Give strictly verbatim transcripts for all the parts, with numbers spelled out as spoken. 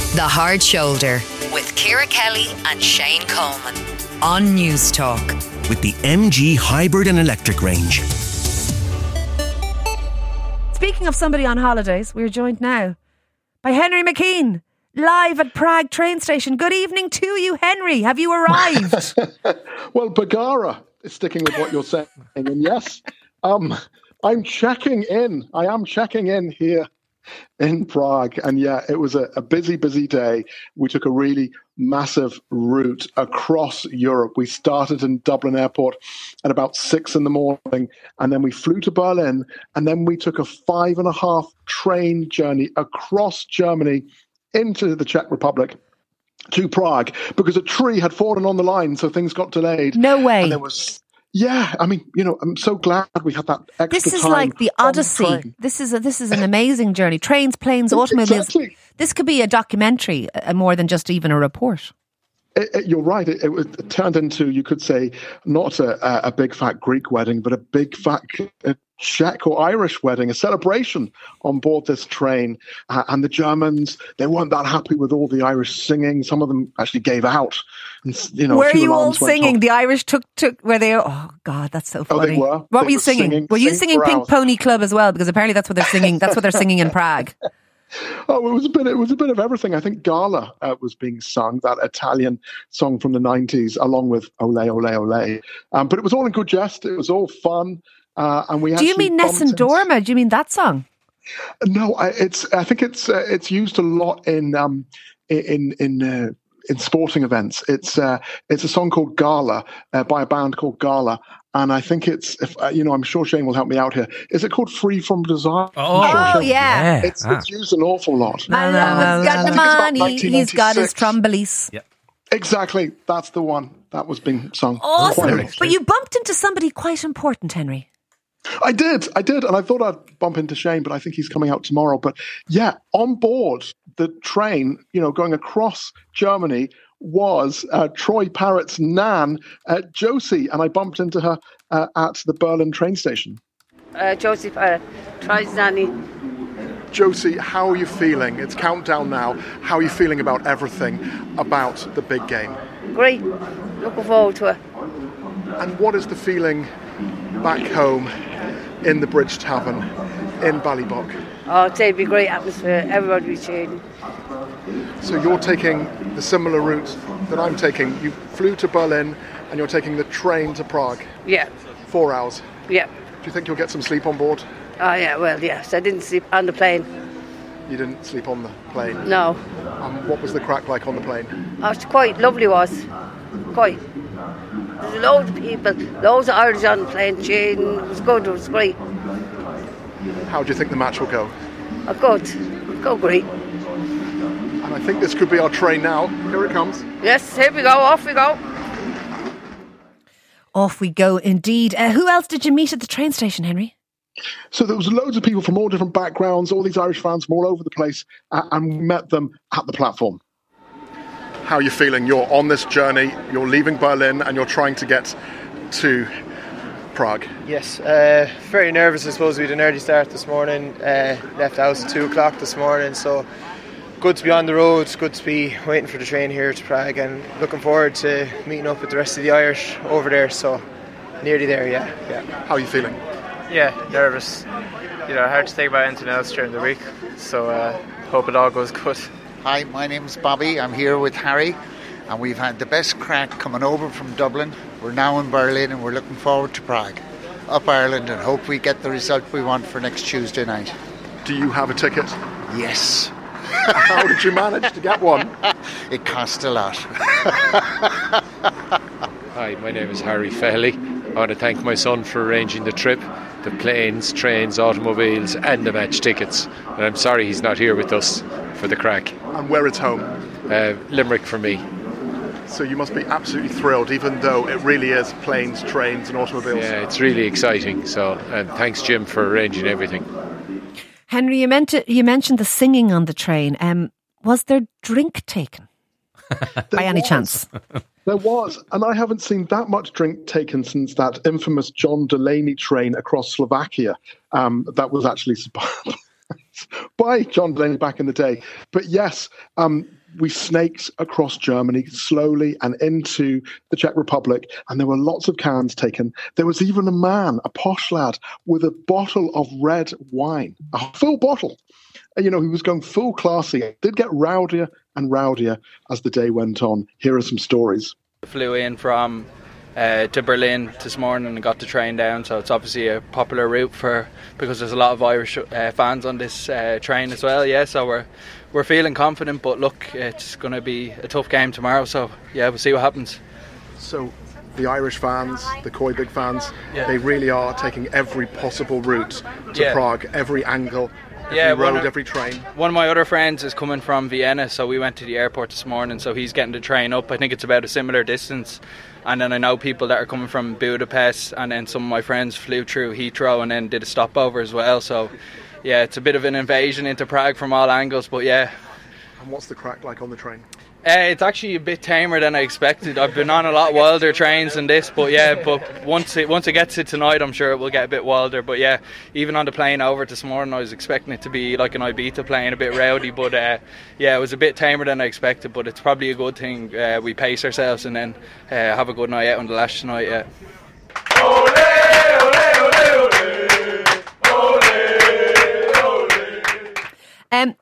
The Hard Shoulder with Ciara Kelly and Shane Coleman on News Talk. With the M G hybrid and electric range. Speaking of somebody on holidays, we're joined now by Henry McKean, live at Prague train station. Good evening to you, Henry. Have you arrived? Well, Bagara is sticking with what you're saying. And yes, um, I'm checking in. I am checking in here in Prague. And yeah, it was a, a busy, busy day. We took a really massive route across Europe. We started in Dublin Airport at about six in the morning, and then we flew to Berlin, and then we took a five and a half train journey across Germany into the Czech Republic to Prague because a tree had fallen on the line, so things got delayed. No way. And there was... Yeah, I mean, you know, I'm so glad we had that extra time. This is like the Odyssey. This is a, this is an amazing journey. Trains, planes, automobiles. Exactly. This could be a documentary uh, more than just even a report. It, it, you're right. It, it, it turned into, you could say, not a, a big fat Greek wedding, but a big fat uh, Czech or Irish wedding, a celebration on board this train. Uh, and the Germans, they weren't that happy with all the Irish singing. Some of them actually gave out. And, you know, were you all singing? The Irish took, took, were they, oh God, that's so funny. Oh, they were. What they were you were singing? singing Were you sing singing Pink hours. Pony Club as well? Because apparently that's what they're singing. That's what they're singing in Prague. Oh, it was a bit. It was a bit of everything. I think Gala uh, was being sung, that Italian song from the nineties, along with Ole Ole Ole. Um, but it was all in good jest. It was all fun, uh, and we. Do you mean Nessun Dorma? Do you mean that song? No, I, it's. I think it's. Uh, it's used a lot in um, in in. Uh, in sporting events. It's uh, it's a song called Gala uh, by a band called Gala. And I think it's, if uh, you know, I'm sure Shane will help me out here. Is it called Free From Desire? Oh, sure oh yeah. It's, ah. it's used an awful lot. My lover's got the money, he's got his trombolis. Yep. Exactly. That's the one. That was being sung. Awesome. But you bumped into somebody quite important, Henry. I did, I did, and I thought I'd bump into Shane, but I think he's coming out tomorrow. But yeah, on board the train, you know, going across Germany was uh, Troy Parrott's nan, uh, Josie, and I bumped into her uh, at the Berlin train station. Uh, Josie Parrott, Troy's nanny. Josie, how are you feeling? It's countdown now. How are you feeling about everything, about the big game? Great, looking forward to it. And what is the feeling back home in the Bridge Tavern in Ballybock? Oh, it'd be a great atmosphere. Everybody will be cheering. So you're taking the similar route that I'm taking. You flew to Berlin and you're taking the train to Prague. Yeah. Four hours. Yeah. Do you think you'll get some sleep on board? Oh, yeah, well, yes. I didn't sleep on the plane. You didn't sleep on the plane? No. Um, what was the crack like on the plane? Oh, it's quite lovely, was. Quite. There's loads of people, loads of Irish on the plane cheering. It was good, it was great. How do you think the match will go? Oh, good. Go great. And I think this could be our train now. Here it comes. Yes, here we go. Off we go. Off we go, indeed. Uh, who else did you meet at the train station, Henry? So there was loads of people from all different backgrounds, all these Irish fans from all over the place, uh, and we met them at the platform. How are you feeling? You're on this journey, you're leaving Berlin, and you're trying to get to Prague. Yes, uh, very nervous. I suppose we had an early start this morning, uh, left the house at two o'clock this morning, so good to be on the road, good to be waiting for the train here to Prague, and looking forward to meeting up with the rest of the Irish over there, so nearly there, yeah. yeah. How are you feeling? Yeah, nervous. You know, hard to think about anything else during the week, so uh, hope it all goes good. Hi, my name's Bobby. I'm here with Harry, and we've had the best crack coming over from Dublin. We're now in Berlin, and we're looking forward to Prague, up Ireland, and hope we get the result we want for next Tuesday night. Do you have a ticket? Yes. How did you manage to get one? It cost a lot. Hi, my name is Harry Fairley. I want to thank my son for arranging the trip, the planes, trains, automobiles and the match tickets. And I'm sorry he's not here with us for the crack. And where it's home? Uh, Limerick for me. So you must be absolutely thrilled, even though it really is planes, trains and automobiles. Yeah, it's really exciting. So, and thanks, Jim, for arranging everything. Henry, you, meant to, you mentioned the singing on the train. Um, was there drink taken by any was. chance? There was, and I haven't seen that much drink taken since that infamous John Delaney train across Slovakia. Um, that was actually by John Delaney back in the day. But yes, um, we snaked across Germany slowly and into the Czech Republic, and there were lots of cans taken. There was even a man, a posh lad, with a bottle of red wine, a full bottle. You know, he was going full classy. It did get rowdier and rowdier as the day went on. Here are some stories. Flew in from uh, to Berlin this morning and got the train down, so it's obviously a popular route for because there's a lot of Irish uh, fans on this uh, train as well. Yeah, so we're we're feeling confident, but look, it's going to be a tough game tomorrow. So yeah, we'll see what happens. So the Irish fans, the Koi Big fans, yeah. they really are taking every possible route to yeah. Prague, every angle. Every yeah, road, of, every train. One of my other friends is coming from Vienna, so we went to the airport this morning, so he's getting the train up. I think it's about a similar distance. And then I know people that are coming from Budapest, and then some of my friends flew through Heathrow and then did a stopover as well. So yeah, it's a bit of an invasion into Prague from all angles, but yeah. And what's the crack like on the train? Uh, it's actually a bit tamer than I expected. I've been on a lot wilder trains than this, but yeah, but once it once it gets to tonight, I'm sure it will get a bit wilder. But yeah, even on the plane over this morning, I was expecting it to be like an Ibiza plane, a bit rowdy, but uh, yeah, it was a bit tamer than I expected. But it's probably a good thing uh, we pace ourselves and then uh, have a good night out on the lash tonight. Yeah. Um.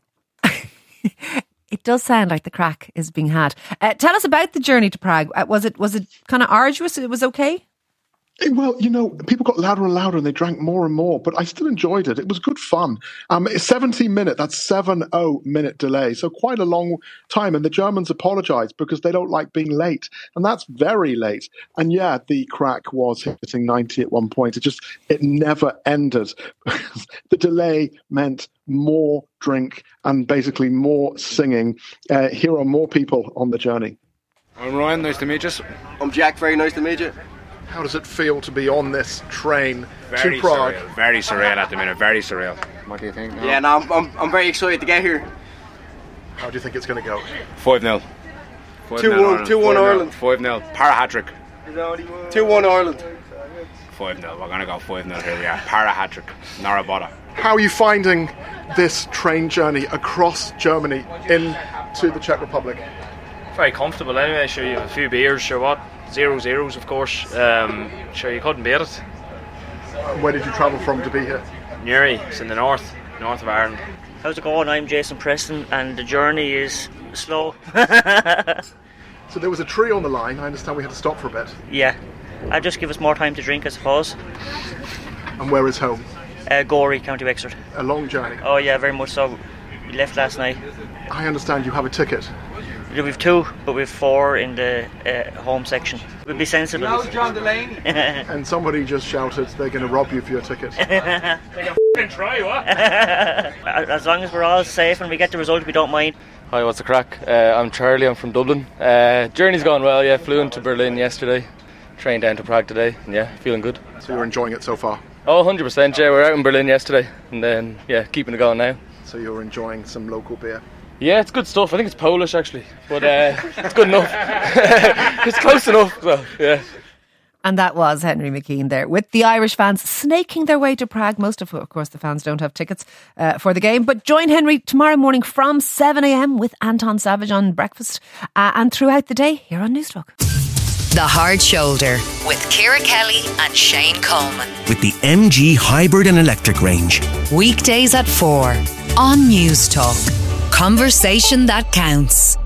It does sound like the crack is being had. Uh, tell us about the journey to Prague. Uh, was it was it kind of arduous? It was okay? Well, you know, people got louder and louder and they drank more and more, but I still enjoyed it. It was good fun. Um, it's seventy minute, that's seven oh minute delay. So quite a long time. And the Germans apologized because they don't like being late. And that's very late. And yeah, the crack was hitting ninety at one point. It just, it never ended. The delay meant more drink and basically more singing. Uh, here are more people on the journey. I'm Ryan, nice to meet you. I'm Jack, very nice to meet you. How does it feel to be on this train very to Prague? Surreal. Very surreal at the minute, very surreal. What do you think? No? Yeah, no, I'm, I'm, I'm very excited to get here. How do you think it's going to go? five nil. two one, two one Ireland. five nil, para hat-trick. two one Ireland. five nil, we're going to go five nil here we are. Para hat-trick, nora bother. How are you finding this train journey across Germany into the Czech Republic? Very comfortable anyway, sure you have a few beers, sure what, zero zeros of course, um, sure you couldn't beat it. Where did you travel from to be here? Newry, it's in the north, north of Ireland. How's it going? I'm Jason Preston and the journey is slow. So there was a tree on the line, I understand we had to stop for a bit. Yeah, I'll just give us more time to drink I suppose. And where is home? Uh, Gorey, County Wexford. A long journey? Oh yeah, very much so. We left last night. I understand you have a ticket. We've two, but we've four in the uh, home section. We'll be sensible. How's John Delaney? And somebody just shouted they're going to rob you for your ticket. They can f***ing try, what? As long as we're all safe and we get the result, we don't mind. Hi, what's the crack? Uh, I'm Charlie, I'm from Dublin. Uh, journey's gone well, yeah. Flew into Berlin yesterday. Trained down to Prague today. And yeah, feeling good. So you're enjoying it so far? Oh, one hundred percent, yeah. We're out in Berlin yesterday. And then, yeah, keeping it going now. So you're enjoying some local beer? Yeah, it's good stuff. I think it's Polish actually, but uh, it's good enough. It's close enough, so yeah. And that was Henry McKean there with the Irish fans snaking their way to Prague. Most of, of course, the fans don't have tickets uh, for the game. But join Henry tomorrow morning from seven a.m. with Anton Savage on breakfast uh, and throughout the day here on Newstalk. The Hard Shoulder with Ciara Kelly and Shane Coleman. With the M G Hybrid and Electric range. Weekdays at four on Newstalk. Conversation that counts.